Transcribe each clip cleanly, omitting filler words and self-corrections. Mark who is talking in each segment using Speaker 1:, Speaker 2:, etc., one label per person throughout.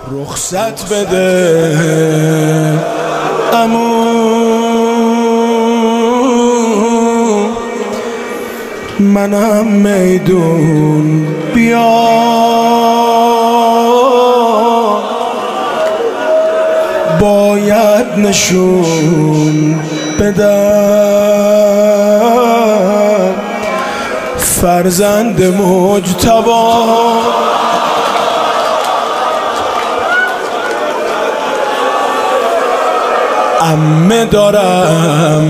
Speaker 1: رخصت بده عمو، منم میدون بیا، باید نشون بدم فرزند مجتبی. عمه دارم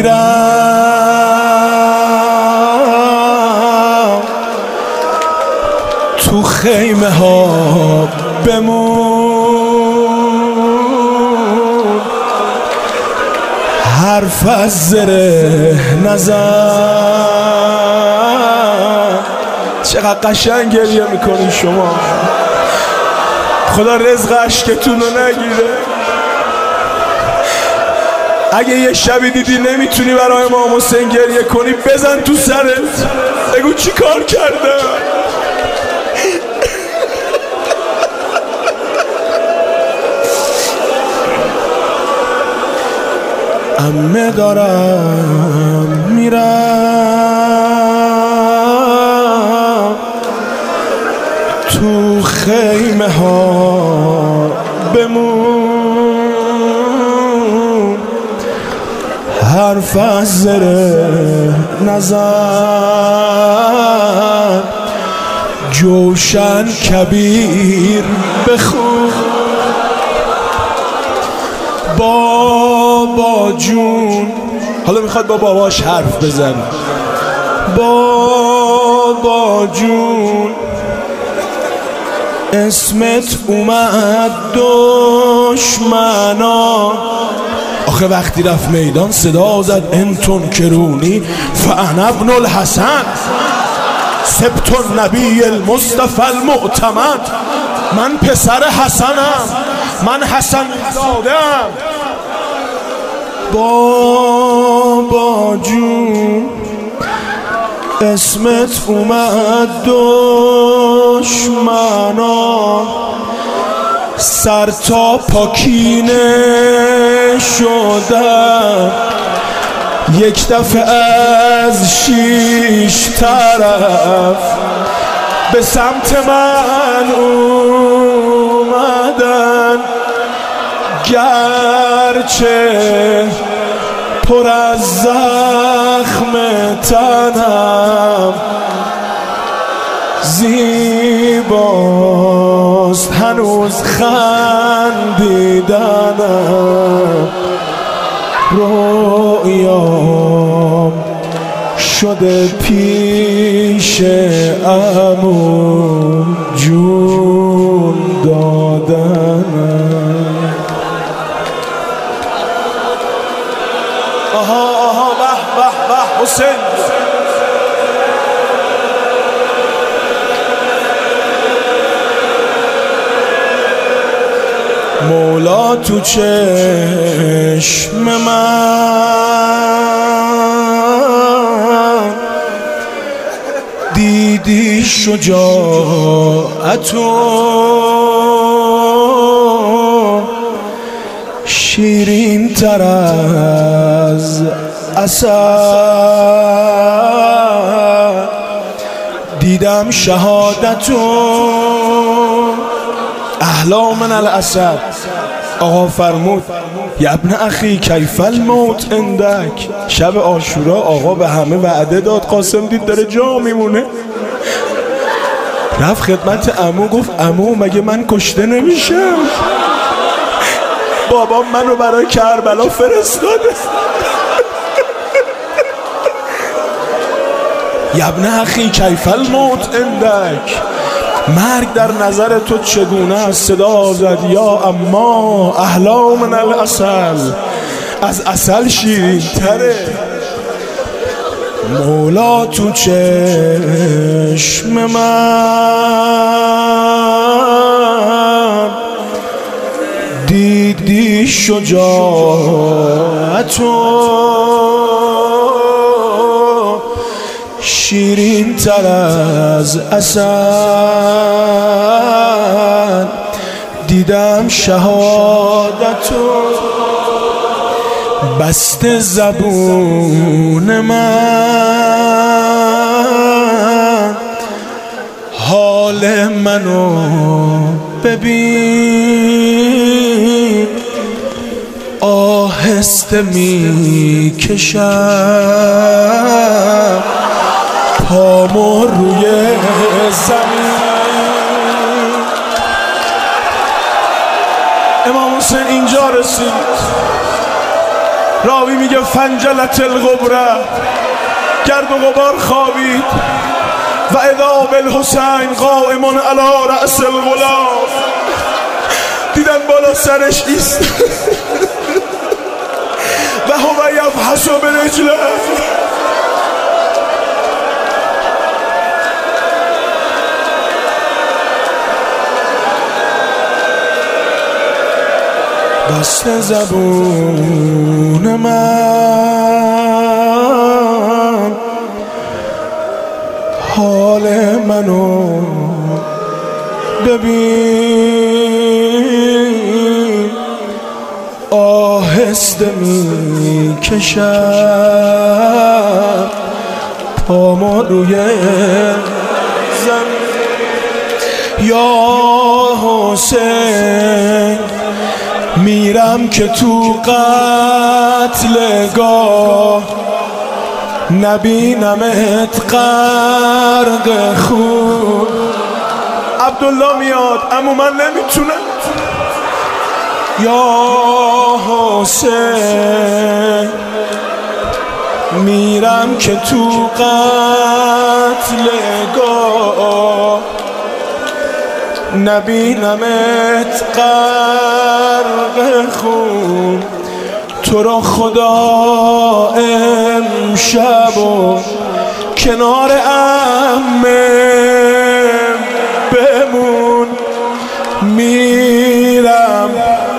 Speaker 1: میرم تو خیمه ها بمون، حرف از زره نزن. چقدر قشنگ گریه میکنی شما، خدا رزق اشکتون رو نگیره. اگه یه شبی دیدی نمیتونی برای امام حسین گریه کنی بزن تو سرت، بگو چی کار کردم. عمه دارم میرم تو خیمه ها بمون، حرف از زره نزن، جوشن کبیر بخون. بابا جون، حالا میخواد با باباش حرف بزنه. بابا جون اسمت اومد دشمنا، آخه وقتی رفت میدان صدا زد انتون کرونی فانا ابن الحسن سبت النبی المصطفى المعتمد. من پسر حسنم، من حسن زادم. بابا جون اسمت اومد دشمنا، سر تا پاکینه شدم، یک دفعه از 6 طرف به سمت من اومدن، گرچه پر از زخم تنم زیباست هنوز خندیدنم، رویام شده پیش عمو جون دادنم. آها آها به به به حسین، مولا تو چشم من دیدی شجاعتو، شیرین تر از عسل دیدم شهادتو، احلا من العسل. آقا فرمود یا ابن اخی کیف الموت عندک. شب عاشورا آقا به همه وعده داد، قاسم دید داره جا میمونه، رفت خدمت عمو گفت عمو مگه من کشته نمیشم؟ بابا منو برای کربلا فرستاده. یا ابن اخی کیف الموت عندک، مرگ در نظر تو چگونه است؟ صدا زد یا اما احلا من العسل، از عسل شیرین تره. مولا تو چشم من دیدی شجاعتو، شیرین تر از عسل دیدم شهادتو بسته زبون من، حال منو ببین آهسته می کشم پامو روی زمین. امام حسین اینجا رسید، راوی میگه فنجلت الغبره، گرد و غبار خوابید و اذا بالحسین قائم علی رأس الغلاف، دیدن بالا سرش ایست و هو یفحص برجله، بسته زبون من، حال منو ببین آهسته می کشم پامو روی زمین. یا حسین میرم که تو قتلگاه نبینمت غرق خون. عبدالله میاد اما من نمیتونم. یا حسین میرم که تو قتلگاه نبینمت غرق خون. تو را خدا امشب و کنار عمه بمون، میرم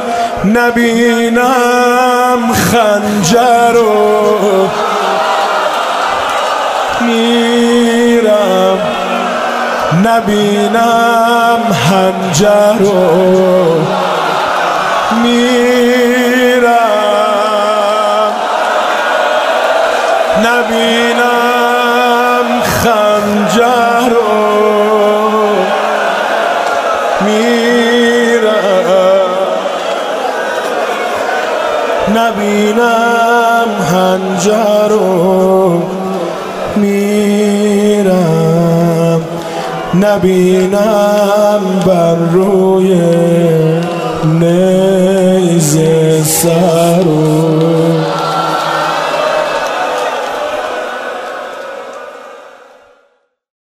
Speaker 1: نبینم خنجر و میرم نبینم حنجر و میرم نبینم خنجر و میرم نبینم حنجر و میرم نبینم بر روی نیزه سر.